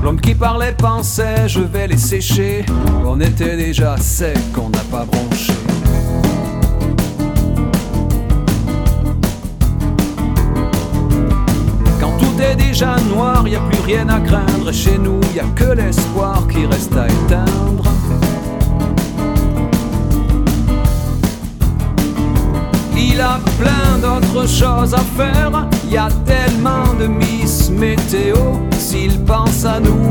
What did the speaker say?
L'homme qui parlait pensait je vais les sécher. On était déjà sec, on n'a pas bronché. Quand tout est déjà noir, y a plus rien à craindre. Chez nous, y a que l'espoir qui reste à éteindre. Il a plein d'autres choses à faire. Y a tellement de Miss Météo. S'il pense à nous,